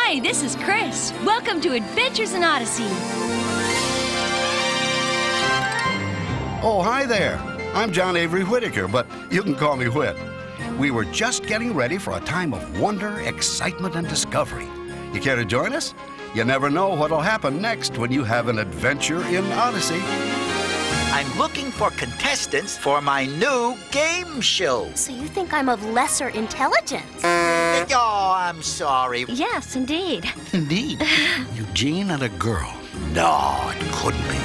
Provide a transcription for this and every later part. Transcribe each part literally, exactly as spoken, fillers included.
Hi, this is Chris. Welcome to Adventures in Odyssey. Oh, hi there. I'm John Avery Whitaker, but you can call me Whit. We were just getting ready for a time of wonder, excitement, and discovery. You care to join us? You never know what'll happen next when you have an adventure in Odyssey. I'm looking for contestants for my new game show. So you think I'm of lesser intelligence? Oh, I'm sorry. Yes, indeed. Indeed. Eugene and a girl. No, it couldn't be.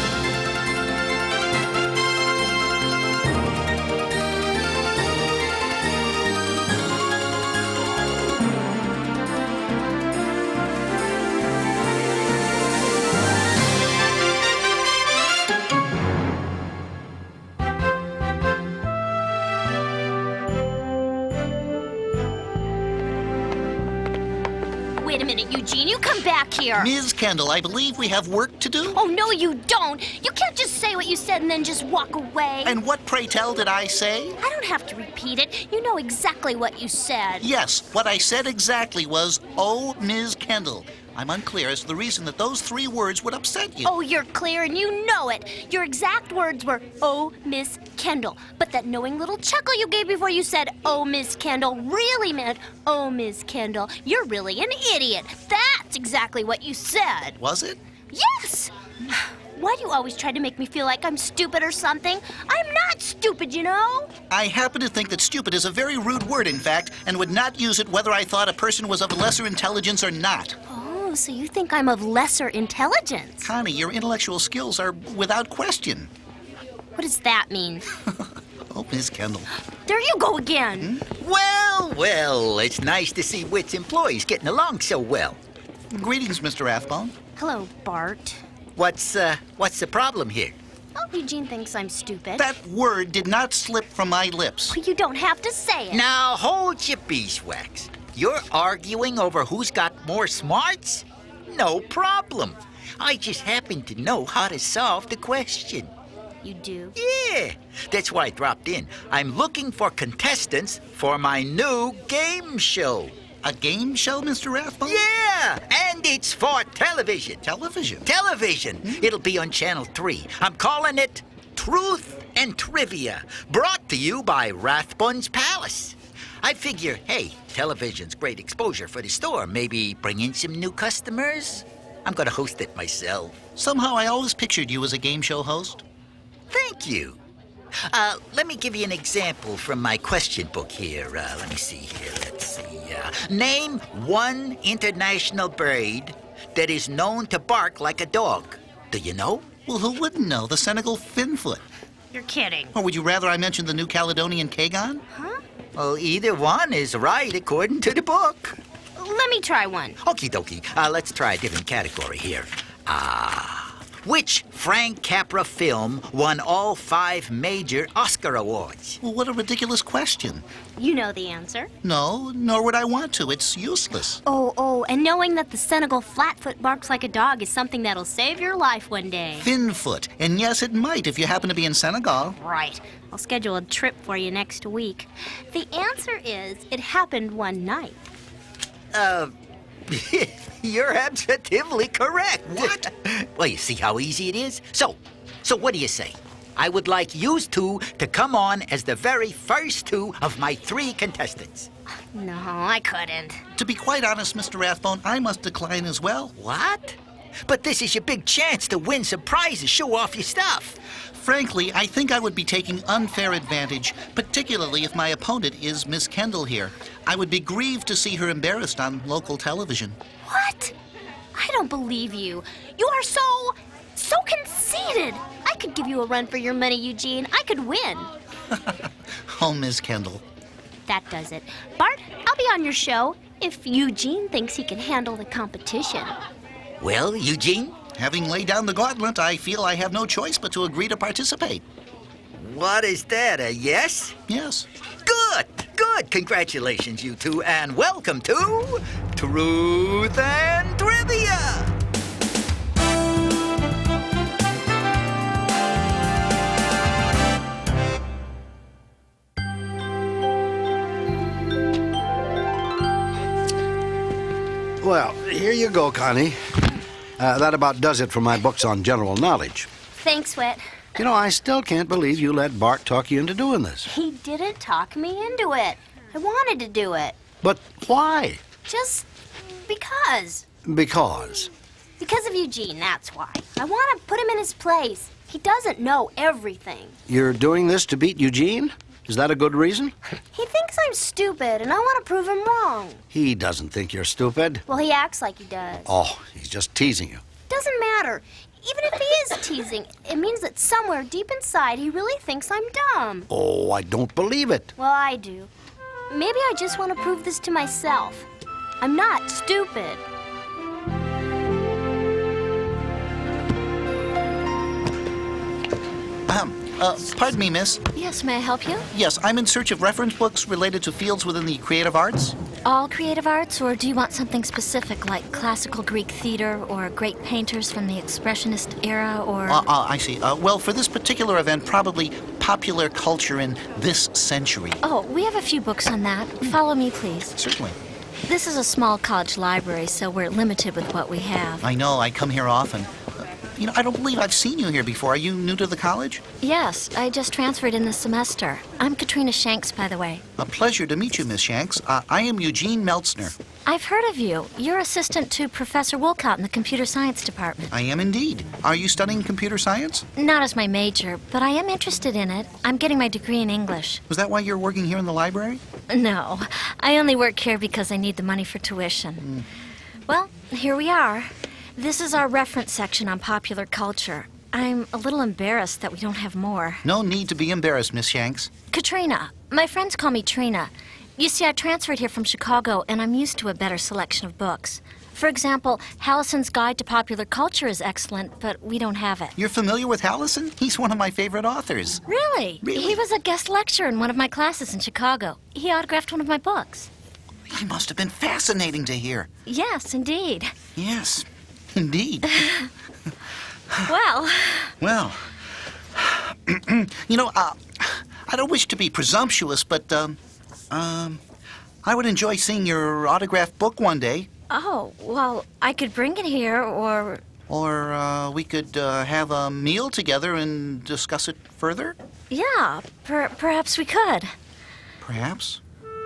Wait a minute, Eugene, you come back here. Miz Kendall, I believe we have work to do. Oh, no, you don't. You can't just say what you said and then just walk away. And what, pray tell, did I say? I don't have to repeat it. You know exactly what you said. Yes, what I said exactly was, oh, Miz Kendall. I'm unclear as to the reason that those three words would upset you. Oh, you're clear and you know it. Your exact words were, oh, Miss Kendall. But that knowing little chuckle you gave before you said, oh, Miss Kendall, really meant, oh, Miss Kendall, you're really an idiot. That's exactly what you said. Was it? Yes! Why do you always try to make me feel like I'm stupid or something? I'm not stupid, you know? I happen to think that stupid is a very rude word, in fact, and would not use it whether I thought a person was of lesser intelligence or not. Oh, so you think I'm of lesser intelligence? Connie, your intellectual skills are without question. What does that mean? Oh, Miz Kendall. There you go again. Hmm? Well, well, it's nice to see Wit's employees getting along so well. Greetings, Mister Rathbone. Hello, Bart. What's, uh, what's the problem here? Oh, Eugene thinks I'm stupid. That word did not slip from my lips. You don't have to say it. Now, hold your beeswax. You're arguing over who's got more smarts? No problem. I just happen to know how to solve the question. You do? Yeah, that's why I dropped in. I'm looking for contestants for my new game show. A game show, Mister Rathbone? Yeah, and it's for television. Television? Television. Hmm? It'll be on Channel three. I'm calling it Truth and Trivia, brought to you by Rathbone's Palace. I figure, hey, television's great exposure for the store. Maybe bring in some new customers? I'm gonna host it myself. Somehow I always pictured you as a game show host. Thank you. Uh, let me give you an example from my question book here. Uh, let me see here. Let's see. Uh, name one international bird that is known to bark like a dog. Do you know? Well, who wouldn't know? The Senegal finfoot. You're kidding. Or would you rather I mention the New Caledonian Kagon? Huh? Well, either one is right according to the book. Let me try one. Okie dokie. Uh, let's try a different category here. Ah. Which Frank Capra film won all five major Oscar awards? Well, what a ridiculous question. You know the answer. No, nor would I want to. It's useless. Oh, oh, and knowing that the Senegal flatfoot barks like a dog is something that'll save your life one day. Finfoot. And yes, it might if you happen to be in Senegal. Right. I'll schedule a trip for you next week. The answer is it happened one night. Uh, you're absolutely correct. What? Well, you see how easy it is? So, so what do you say? I would like you two to come on as the very first two of my three contestants. No, I couldn't. To be quite honest, Mister Rathbone, I must decline as well. What? But this is your big chance to win some prizes, show off your stuff. Frankly, I think I would be taking unfair advantage, particularly if my opponent is Miss Kendall here. I would be grieved to see her embarrassed on local television. What? I don't believe you. You are so, so conceited. I could give you a run for your money, Eugene. I could win. Oh, Miss Kendall. That does it. Bart, I'll be on your show if Eugene thinks he can handle the competition. Well, Eugene? Having laid down the gauntlet, I feel I have no choice but to agree to participate. What is that, a yes? Yes. Good, good. Congratulations, you two, and welcome to Truth and Trivia. Well, here you go, Connie. Uh, that about does it for my books on general knowledge. Thanks, Whit. You know, I still can't believe you let Bart talk you into doing this. He didn't talk me into it. I wanted to do it. But why? Just because. Because. Because of Eugene, that's why. I want to put him in his place. He doesn't know everything. You're doing this to beat Eugene? Is that a good reason? He thinks I'm stupid, and I want to prove him wrong. He doesn't think you're stupid. Well, he acts like he does. Oh, he's just teasing you. Doesn't matter. Even if he is teasing, it means that somewhere deep inside he really thinks I'm dumb. Oh, I don't believe it. Well, I do. Maybe I just want to prove this to myself. I'm not stupid. Um, uh, pardon me, miss. Yes, may I help you? Yes, I'm in search of reference books related to fields within the creative arts. All creative arts, or do you want something specific like classical Greek theater or great painters from the Expressionist era or... Uh, uh, I see. Uh, well, for this particular event, probably popular culture in this century. Oh, we have a few books on that. Follow me, please. Certainly. This is a small college library, so we're limited with what we have. I know, I come here often. Uh, you know, I don't believe I've seen you here before. Are you new to the college? Yes, I just transferred in this semester. I'm Katrina Shanks, by the way. A pleasure to meet you, Miss Shanks. Uh, I am Eugene Meltzner. I've heard of you. You're assistant to Professor Wolcott in the computer science department. I am indeed. Are you studying computer science? Not as my major, but I am interested in it. I'm getting my degree in English. Was that why you're working here in the library? No, I only work here because I need the money for tuition. Mm. Well, here we are. This is our reference section on popular culture. I'm a little embarrassed that we don't have more. No need to be embarrassed, Miss Shanks. Katrina. My friends call me Trina. You see, I transferred here from Chicago, and I'm used to a better selection of books. For example, Hallison's Guide to Popular Culture is excellent, but we don't have it. You're familiar with Hallison? He's one of my favorite authors. Really? Really? He was a guest lecturer in one of my classes in Chicago. He autographed one of my books. He must have been fascinating to hear. Yes, indeed. Yes, indeed. Well... Well, you know, uh, I don't wish to be presumptuous, but, um, um, I would enjoy seeing your autographed book one day. Oh, well, I could bring it here, or... Or, uh, we could, uh, have a meal together and discuss it further? Yeah, per- perhaps we could. Perhaps.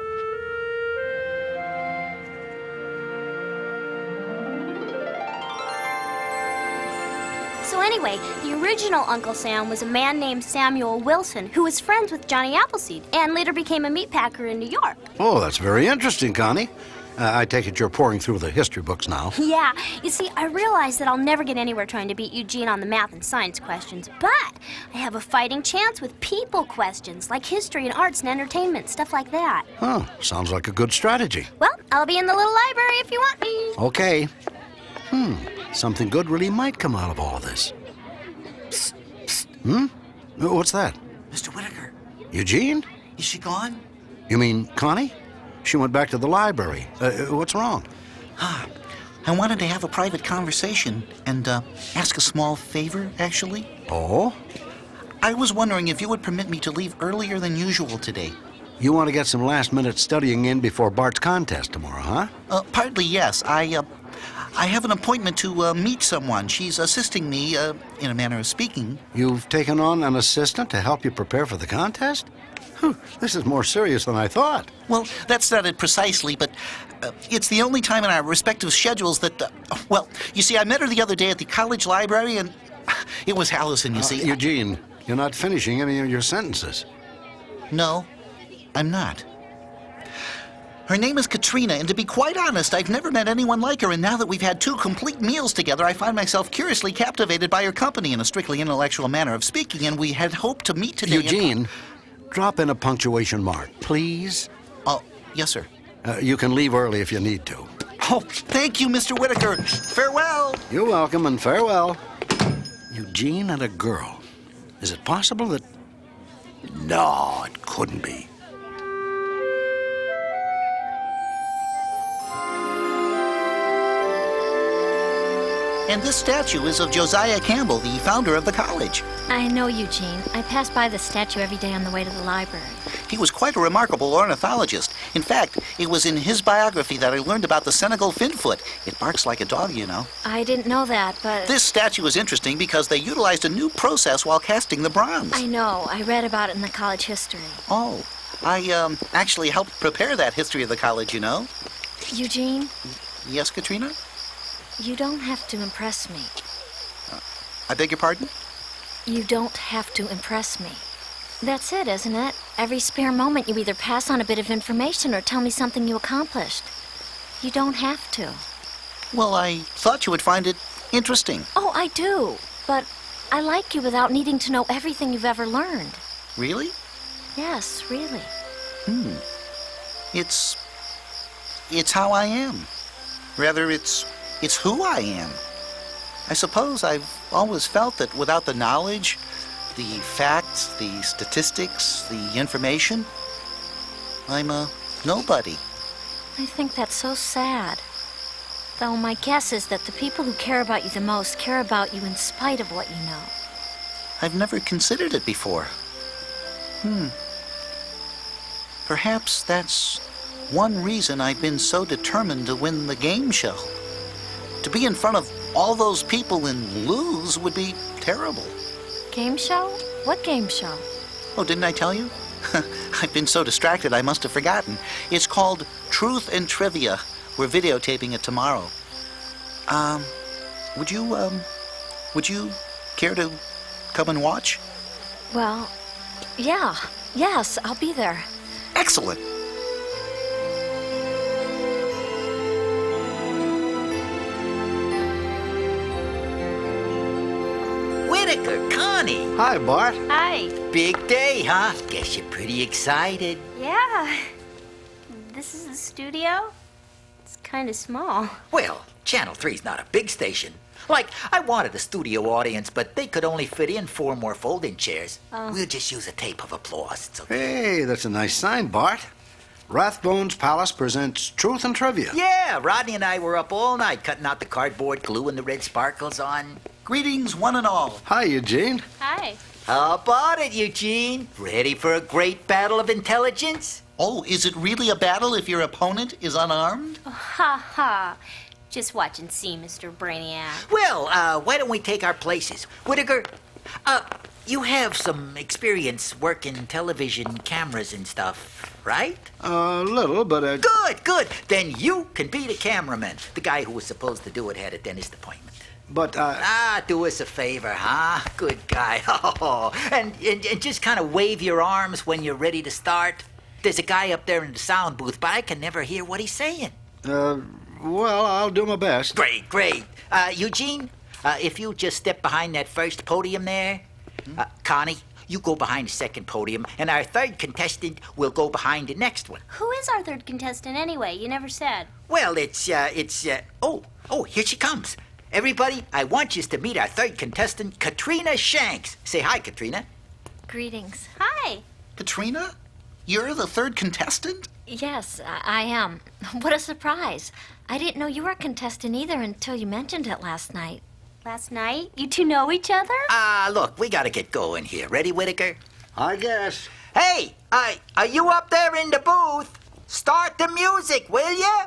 So anyway, the original Uncle Sam was a man named Samuel Wilson who was friends with Johnny Appleseed and later became a meatpacker in New York. Oh, that's very interesting, Connie. Uh, I take it you're pouring through the history books now. Yeah, you see, I realize that I'll never get anywhere trying to beat Eugene on the math and science questions, but I have a fighting chance with people questions, like history and arts and entertainment, stuff like that. Oh, sounds like a good strategy. Well, I'll be in the little library if you want me. Okay. Hmm, something good really might come out of all this. Psst, psst. Hmm? What's that? Mister Whitaker, Eugene? is she gone? You mean Connie? She went back to the library. Uh, what's wrong? I wanted to have a private conversation and uh, ask a small favor, actually. Oh? I was wondering if you would permit me to leave earlier than usual today. You want to get some last-minute studying in before Bart's contest tomorrow, huh? Uh, partly, yes. I, uh, I have an appointment to uh, meet someone. She's assisting me, uh, in a manner of speaking. You've taken on an assistant to help you prepare for the contest? Whew, this is more serious than I thought. Well, that's not it precisely, but uh, it's the only time in our respective schedules that, uh, well, you see, I met her the other day at the college library, and it was Hallison, you Uh, see. Eugene, you're not finishing any of your sentences. No, I'm not. Her name is Katrina, and to be quite honest, I've never met anyone like her, and now that we've had two complete meals together, I find myself curiously captivated by her company in a strictly intellectual manner of speaking, and we had hoped to meet today. Eugene, drop in a punctuation mark, please. Oh, yes, sir. Uh, you can leave early if you need to. Oh, thank you, Mister Whitaker. Farewell. You're welcome and farewell. Eugene and a girl. Is it possible that... No, it couldn't be. And this statue is of Josiah Campbell, the founder of the college. I know Eugene. I pass by the statue every day on the way to the library. He was quite a remarkable ornithologist. In fact, it was in his biography that I learned about the Senegal finfoot. It barks like a dog, you know. I didn't know that, but... This statue is interesting because they utilized a new process while casting the bronze. I know. I read about it in the college history. Oh, I um, actually helped prepare that history of the college, you know. Eugene, Yes, Katrina? you don't have to impress me. I beg your pardon? You don't have to impress me. That's it, isn't it? Every spare moment you either pass on a bit of information or tell me something you accomplished. You don't have to. Well, I thought you would find it interesting. Oh, I do. But I like you without needing to know everything you've ever learned. Really? Yes, really. Hmm. It's... It's how I am. Rather, it's... It's who I am. I suppose I've always felt that without the knowledge, the facts, the statistics, the information, I'm a nobody. I think that's so sad. Though my guess is that the people who care about you the most care about you in spite of what you know. I've never considered it before. Hmm. Perhaps that's one reason I've been so determined to win the game show. To be in front of all those people and lose would be terrible. Game show? What game show? Oh, didn't I tell you? I've been so distracted I must have forgotten. It's called Truth and Trivia. We're videotaping it tomorrow. Um, would you, um, would you care to come and watch? Well, yeah. Yes, I'll be there. Excellent. Whitaker, Connie. Hi, Bart. Hi. Big day, huh? Guess you're pretty excited. Yeah. This is the studio? It's kind of small. Well, Channel three's not a big station. Like, I wanted a studio audience, but they could only fit in four more folding chairs. Oh. We'll just use a tape of applause. It's okay. Hey, that's a nice sign, Bart. Rathbones Palace presents Truth and Trivia. Yeah, Rodney and I were up all night cutting out the cardboard, gluing the red sparkles on. Greetings, one and all. Hi, Eugene. Hi. How about it, Eugene? Ready for a great battle of intelligence? Oh, is it really a battle if your opponent is unarmed? Ha ha. Just watch and see, Mister Brainiac. Well, uh, why don't we take our places? Whitaker, uh, you have some experience working television cameras and stuff, right? A little, but uh, Good, good. Then you can be the cameraman. The guy who was supposed to do it had a dentist appointment. but uh, Ah, do us a favor, huh? Good guy. Oh, and, and, and just kind of wave your arms when you're ready to start. There's a guy up there in the sound booth, but I can never hear what he's saying. uh, well, I'll do my best. Great, great. Uh, Eugene, uh, if you just step behind that first podium there. Uh, Connie, you go behind the second podium, and our third contestant will go behind the next one. Who is our third contestant anyway? You never said. Well, it's, uh, it's, uh, oh, oh, here she comes. Everybody, I want you to meet our third contestant, Katrina Shanks. Say hi, Katrina. Greetings. Hi. Katrina? You're the third contestant? Yes, I, I am. What a surprise. I didn't know you were a contestant either until you mentioned it last night. Last night? You two know each other? Ah, uh, look, we gotta get going here. Ready, Whitaker? I guess. Hey, uh, are you up there in the booth? Start the music, will ya?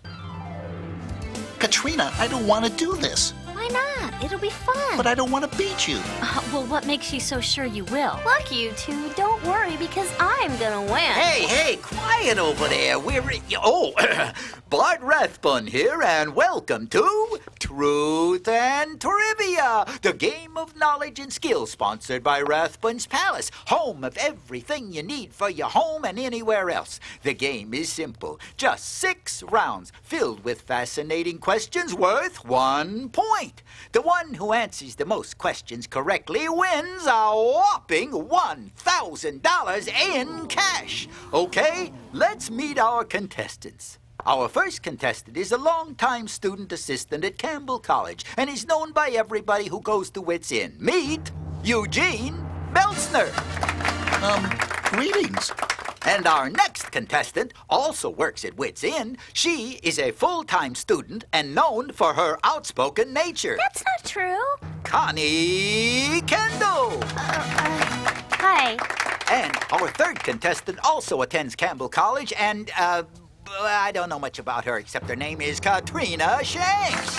Katrina, I don't want to do this, Why not? It'll be fun. but I don't want to beat you. Uh, well, what makes you so sure you will? Look, you two, don't worry because I'm gonna win. Hey, hey, quiet over there. We're... Oh, Bart Rathbun here, and welcome to Truth and Trivia, the game of knowledge and skill sponsored by Rathbun's Palace, home of everything you need for your home and anywhere else. The game is simple. Just six rounds filled with fascinating questions worth one point. The one who answers the most questions correctly wins a whopping one thousand dollars in cash. Okay, let's meet our contestants. Our first contestant is a longtime student assistant at Campbell College and is known by everybody who goes to Wits Inn. Meet Eugene Beltzner. Um, greetings. And our next contestant also works at Wits End. She is a full-time student and known for her outspoken nature. That's not true. Connie Kendall. Uh, uh, hi. And our third contestant also attends Campbell College, and, uh, I don't know much about her except her name is Katrina Shanks.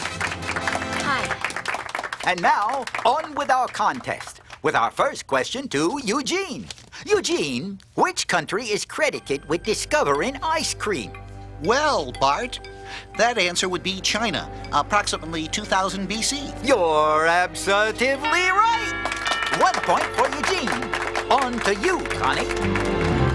Hi. And now, on with our contest, with our first question to Eugene. Eugene, which country is credited with discovering ice cream? Well, Bart, that answer would be China, approximately two thousand B C. You're absolutely right. One point for Eugene. On to you, Connie.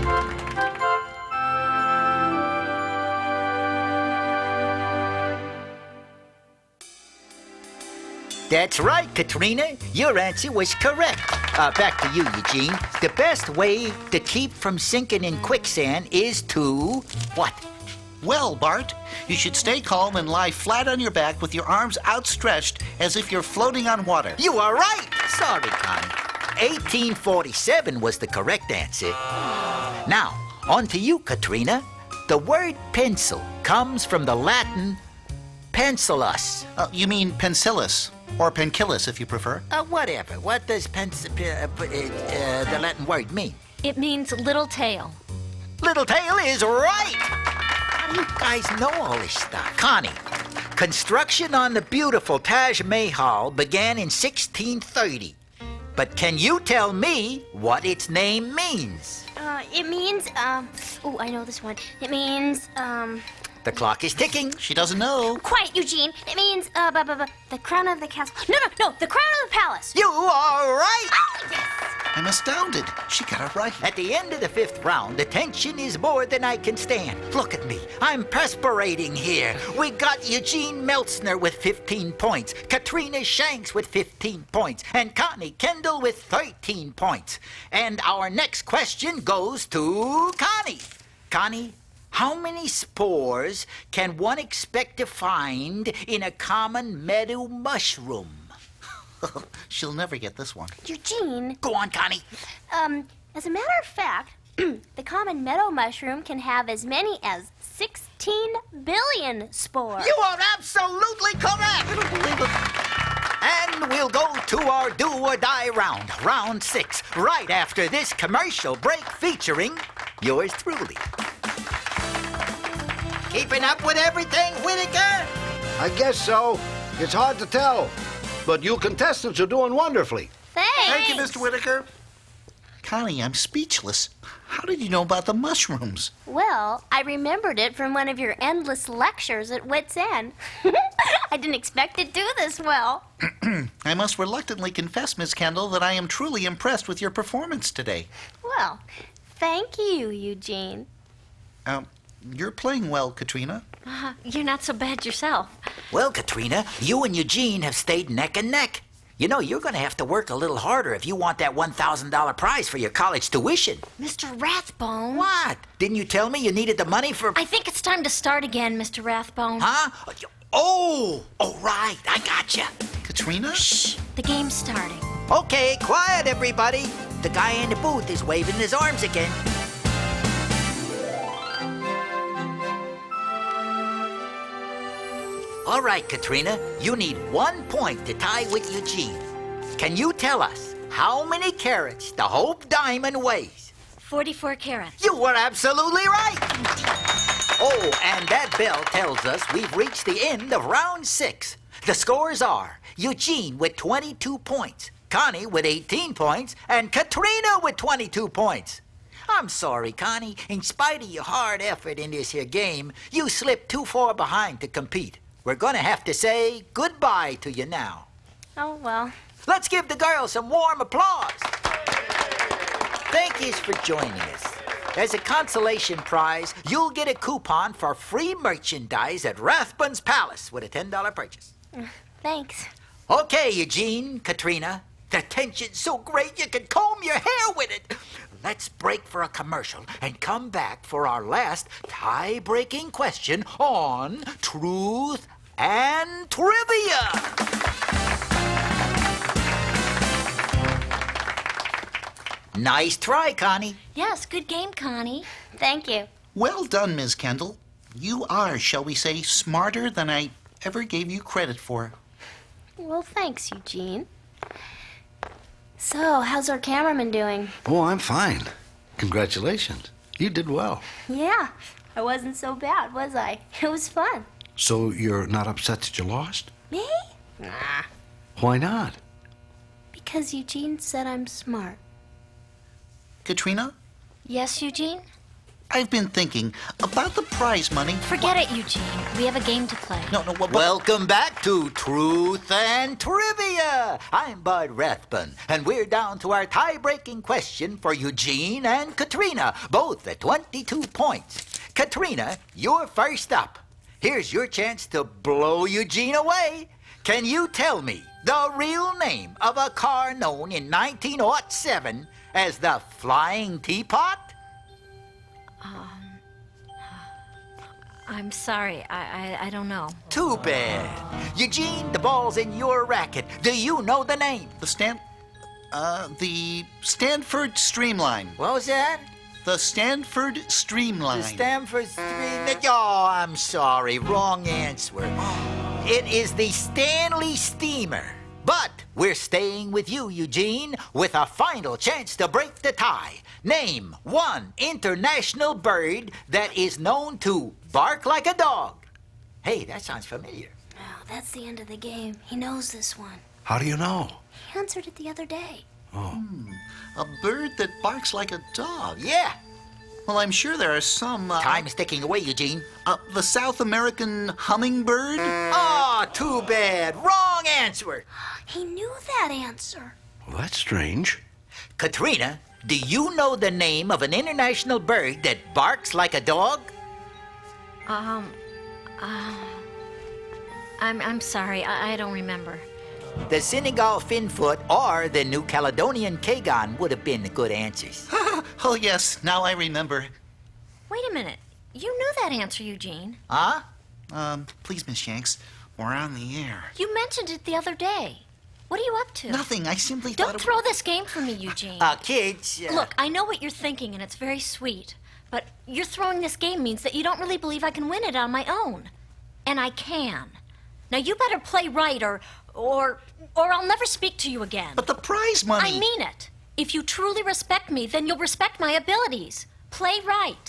That's right, Katrina. Your answer was correct. Uh, back to you, Eugene. The best way to keep from sinking in quicksand is to... what? Well, Bart, you should stay calm and lie flat on your back with your arms outstretched as if you're floating on water. You are right. Sorry, Connie. eighteen forty-seven was the correct answer. Now, on to you, Katrina. The word pencil comes from the Latin pencillus. Uh, you mean pencillus, or pencillus if you prefer. Uh, whatever. What does pens- uh, uh, uh, the Latin word mean? It means little tail. Little tail is right. How do you guys know all this stuff? Connie, construction on the beautiful Taj Mahal began in sixteen thirty. But can you tell me what its name means? Uh, it means, um, oh, I know this one. It means, um... The clock is ticking. She doesn't know. Quiet, Eugene. It means, uh, bu- bu- bu- the crown of the castle. No, no, no, the crown of the palace. You are right. Oh, yes. I'm astounded. She got it right. At the end of the fifth round, the tension is more than I can stand. Look at me. I'm perspirating here. We got Eugene Meltzner with fifteen points, Katrina Shanks with fifteen points, and Connie Kendall with thirteen points. And our next question goes to Connie. Connie, how many spores can one expect to find in a common meadow mushroom? She'll never get this one. Eugene, Go on, Connie. um, as a matter of fact, the common meadow mushroom can have as many as sixteen billion spores. You are absolutely correct. And we'll go to our do or die round, round six, right after this commercial break featuring yours truly. Keeping up with everything, Whitaker? I guess so. It's hard to tell. But you contestants are doing wonderfully. Thanks. Thank you, Mister Whitaker. Connie, I'm speechless. How did you know about the mushrooms? Well, I remembered it from one of your endless lectures at Wits End. I didn't expect to do this well. I must reluctantly confess, Miss Kendall, that I am truly impressed with your performance today. Well, thank you, Eugene. Um, you're playing well, Katrina. Uh, you're not so bad yourself. Well, Katrina, you and Eugene have stayed neck and neck. You know, you're going to have to work a little harder if you want that one thousand dollars prize for your college tuition. Mister Rathbone. What? Didn't you tell me you needed the money for... I think it's time to start again, Mister Rathbone. Huh? Oh, oh, right. I gotcha. Katrina? Shh. The game's starting. Okay, quiet, everybody. The guy in the booth is waving his arms again. All right, Katrina, you need one point to tie with Eugene. Can you tell us how many carats the Hope Diamond weighs? forty-four carats. You were absolutely right. Oh, and that bell tells us we've reached the end of round six. The scores are Eugene with twenty-two points, Connie with eighteen points, and Katrina with twenty-two points. I'm sorry, Connie. In spite of your hard effort in this here game, you slipped too far behind to compete. We're gonna have to say goodbye to you now. Oh, well. Let's give the girls some warm applause. Thank yous for joining us. As a consolation prize, you'll get a coupon for free merchandise at Rathbun's Palace with a ten dollars purchase. Thanks. Okay, Eugene, Katrina. The tension's so great you can comb your hair with it. Let's break for a commercial and come back for our last tie-breaking question on Truth and Trivia. Nice try, Connie. Yes, good game, Connie. Thank you. Well done, Miss Kendall. You are, shall we say, smarter than I ever gave you credit for. Well, thanks, Eugene. So, how's our cameraman doing? Oh, I'm fine. Congratulations. You did well. Yeah, I wasn't so bad, was I? It was fun. So you're not upset that you lost? Me? Nah. Why not? Because Eugene said I'm smart. Katrina, Yes, Eugene? I've been thinking about the prize money. Forget it, Eugene. We have a game to play. No, no, what? what- Welcome back to Truth and Trivia. I'm Bud Rathbun, and we're down to our tie-breaking question for Eugene and Katrina, both at twenty-two points. Katrina, you're first up. Here's your chance to blow Eugene away. Can you tell me the real name of a car known in nineteen oh seven as the Flying Teapot? I'm sorry. I, I I don't know. Too bad. Eugene, the ball's in your racket. Do you know the name? The Stan... Uh, the Stanford Streamline. What was that? The Stanford Streamline. The Stanford Street. Oh, I'm sorry. Wrong answer. It is the Stanley Steamer. But we're staying with you, Eugene, with a final chance to break the tie. Name one international bird that is known to bark like a dog. Hey, that sounds familiar. Oh, that's the end of the game. He knows this one. How do you know? He answered it the other day. A bird that barks like a dog. Yeah. Well, I'm sure there are some... Uh, Time's ticking away, Eugene. Uh, the South American hummingbird? Oh, too bad. Wrong answer. He knew that answer. Well, that's strange. Katrina, do you know the name of an international bird that barks like a dog? Um, uh, I'm I'm sorry. I, I don't remember. The Senegal finfoot or the New Caledonian Kagon would have been the good answers. Oh, yes, now I remember. Wait a minute. You knew that answer, Eugene. Huh? Um, please, Miss Shanks, we're on the air. You mentioned it the other day. What are you up to? Nothing, I simply thought Don't it throw this game for me, Eugene. Uh, kids. Uh, Look, I know what you're thinking, and it's very sweet. But you're throwing this game means that you don't really believe I can win it on my own. And I can. Now you better play right, or, or, or I'll never speak to you again. But the prize money... I mean it. If you truly respect me, then you'll respect my abilities. Play right.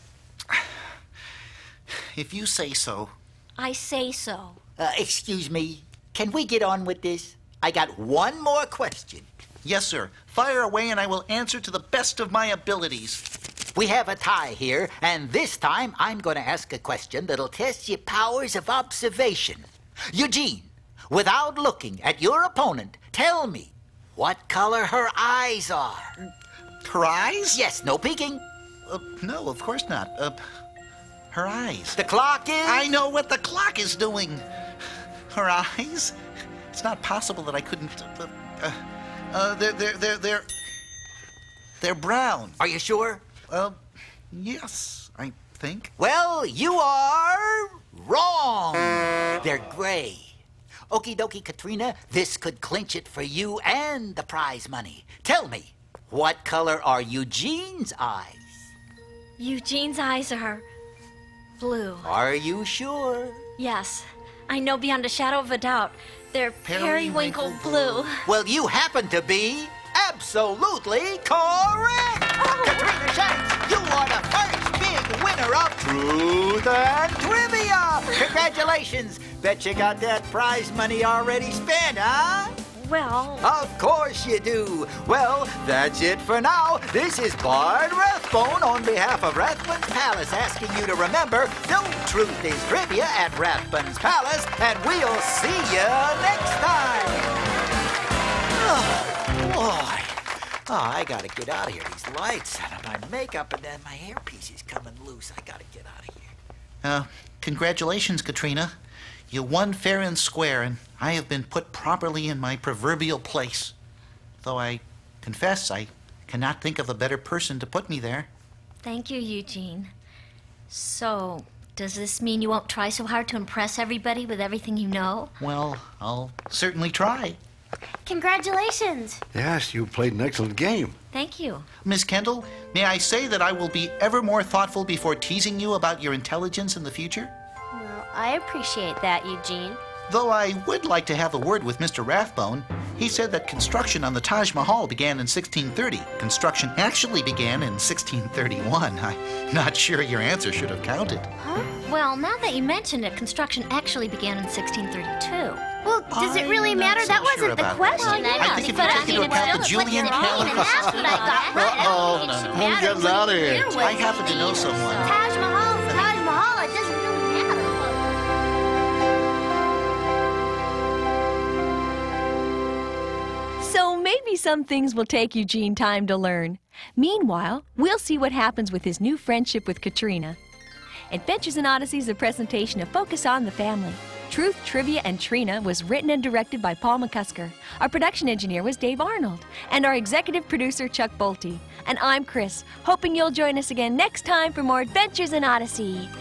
If you say so. I say so. uh, excuse me. Can we get on with this? I got one more question. Yes, sir. Fire away and I will answer to the best of my abilities. We have a tie here, and this time I'm going to ask a question that'll test your powers of observation. Eugene, without looking at your opponent, tell me what color her eyes are. Her eyes? Yes, no peeking. Uh, no, of course not. Uh, her eyes. The clock is... I know what the clock is doing. Her eyes? It's not possible that I couldn't... Uh, uh, uh, they're, they're, they're, they're... They're brown. Are you sure? Uh, yes, I think. Well, you are wrong. They're gray. Okie dokie, Katrina, this could clinch it for you and the prize money. Tell me, what color are Eugene's eyes? Eugene's eyes are blue. Are you sure? Yes, I know beyond a shadow of a doubt. They're periwinkle, Periwinkle blue. blue. Well, you happen to be absolutely correct. Katrina Shanks, you are the first big winner of Truth and Trivia. Congratulations. Bet you got that prize money already spent, huh? Well, Of course you do. Well, that's it for now. This is Bard Rathbone on behalf of Rathbun's Palace asking you to remember, no truth is trivia at Rathbun's Palace, and we'll see you next time. Oh, boy. Oh, I gotta get out of here. These lights and my makeup, and then my hairpiece is coming loose. I gotta get out of here. Uh, congratulations, Katrina. You won fair and square, and I have been put properly in my proverbial place. Though I confess I cannot think of a better person to put me there. thank you, Eugene. So, does this mean you won't try so hard to impress everybody with everything you know? Well, I'll certainly try. Congratulations. Yes, you played an excellent game. Thank you. Miss Kendall, may I say that I will be ever more thoughtful before teasing you about your intelligence in the future? Well, I appreciate that, Eugene. Though I would like to have a word with Mister Rathbone. He said that construction on the Taj Mahal began in sixteen thirty. Construction actually began in sixteen thirty-one. I'm not sure your answer should have counted. Huh? Well, now that you mention it, construction actually began in sixteen thirty-two. Well, does it really I'm not matter? so that sure wasn't the about question. that. I think if you take into account the Julian calendar. That's what I got right. Uh-oh, no, no. I'm getting out of here. I happen to know someone. Taj Mahal, Taj Mahal, it doesn't really matter. So maybe some things will take Eugene time to learn. Meanwhile, we'll see what happens with his new friendship with Katrina. Adventures in Odyssey is a presentation of Focus on the Family. Truth, Trivia, and Trina was written and directed by Paul McCusker. Our production engineer was Dave Arnold. And our executive producer, Chuck Bolte. And I'm Chris, hoping you'll join us again next time for more Adventures in Odyssey.